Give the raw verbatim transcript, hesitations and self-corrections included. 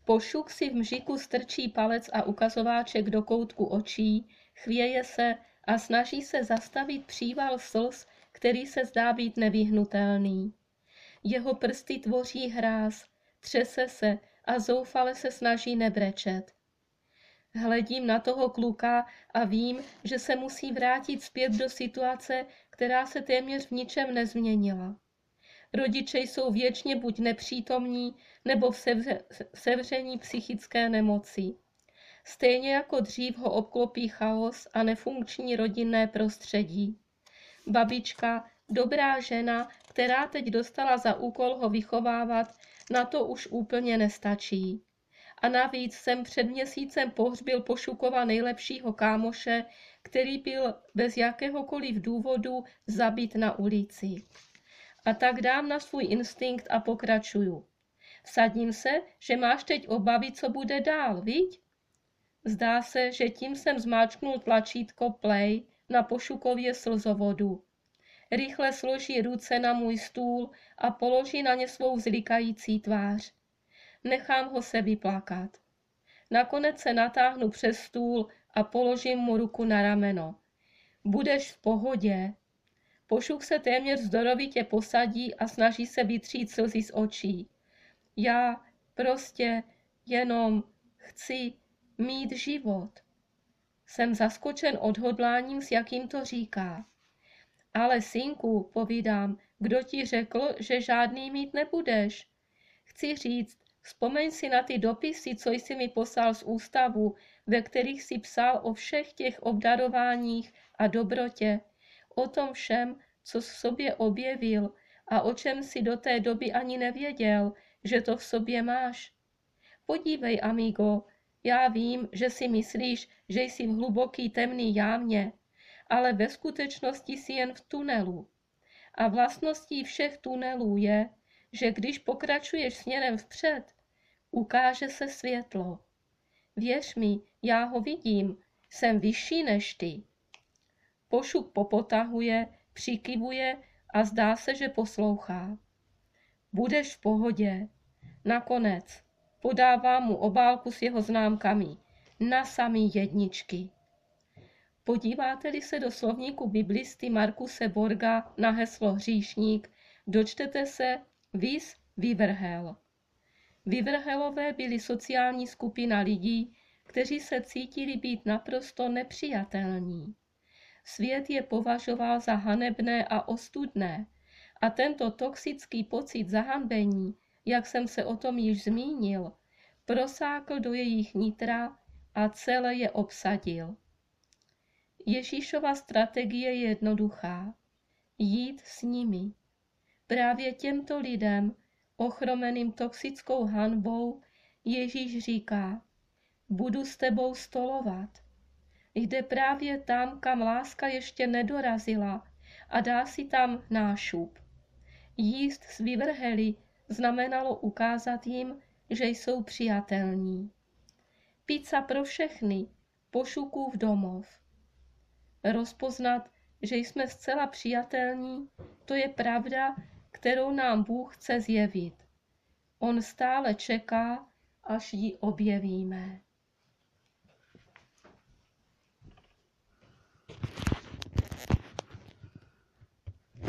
Pošuk si v mžiku strčí palec a ukazováček do koutku očí, chvěje se a snaží se zastavit příval slz, který se zdá být nevyhnutelný. Jeho prsty tvoří hráz, třese se a zoufale se snaží nebrečet. Hledím na toho kluka a vím, že se musí vrátit zpět do situace, která se téměř v ničem nezměnila. Rodiče jsou věčně buď nepřítomní, nebo v sevře, sevření psychické nemoci. Stejně jako dřív ho obklopí chaos a nefunkční rodinné prostředí. Babička, dobrá žena, která teď dostala za úkol ho vychovávat, na to už úplně nestačí. A navíc jsem před měsícem pohřbil Pošukova nejlepšího kámoše, který byl bez jakéhokoliv důvodu zabit na ulici. A tak dám na svůj instinkt a pokračuju. Vsadím se, že máš teď obavy, co bude dál, viď? Zdá se, že tím jsem zmáčknul tlačítko play na Pošukově slzovodu. Rychle složí ruce na můj stůl a položí na ně svou zlikající tvář. Nechám ho se vyplakat. Nakonec se natáhnu přes stůl a položím mu ruku na rameno. Budeš v pohodě. Pošuk se téměř zdorovitě posadí a snaží se vytřít slzy z očí. Já prostě jenom chci mít život. Jsem zaskočen odhodláním, s jakým to říká. Ale synku, povídám, kdo ti řekl, že žádný mít nebudeš? Chci říct, vzpomeň si na ty dopisy, co jsi mi poslal z ústavu, ve kterých si psal o všech těch obdarováních a dobrotě, o tom všem, co v sobě objevil a o čem si do té doby ani nevěděl, že to v sobě máš. Podívej, amigo, já vím, že si myslíš, že jsi v hluboký temný jámě, ale ve skutečnosti jsi jen v tunelu. A vlastností všech tunelů je, že když pokračuješ směrem vpřed, ukáže se světlo. Věř mi, já ho vidím, jsem vyšší než ty. Pošuk popotahuje, přikyvuje a zdá se, že poslouchá. Budeš v pohodě. Nakonec podávám mu obálku s jeho známkami. Na samý jedničky. Podíváte-li se do slovníku biblisty Markuse Borga na heslo hříšník, dočtete se vis vyvrhel. Vyvrhelové byli sociální skupina lidí, kteří se cítili být naprosto nepřijatelní. Svět je považoval za hanebné a ostudné a tento toxický pocit zahanbení, jak jsem se o tom již zmínil, prosákl do jejich nitra a celé je obsadil. Ježíšova strategie je jednoduchá. Jít s nimi. Právě těmto lidem, ochromeným toxickou hanbou, Ježíš říká, budu s tebou stolovat. Jde právě tam, kam láska ještě nedorazila a dá si tam nášup. Jíst s vyvrheli znamenalo ukázat jim, že jsou přijatelní. Pizza pro všechny, Pošukův domov. Rozpoznat, že jsme zcela přijatelní, to je pravda, kterou nám Bůh chce zjevit. On stále čeká, až ji objevíme.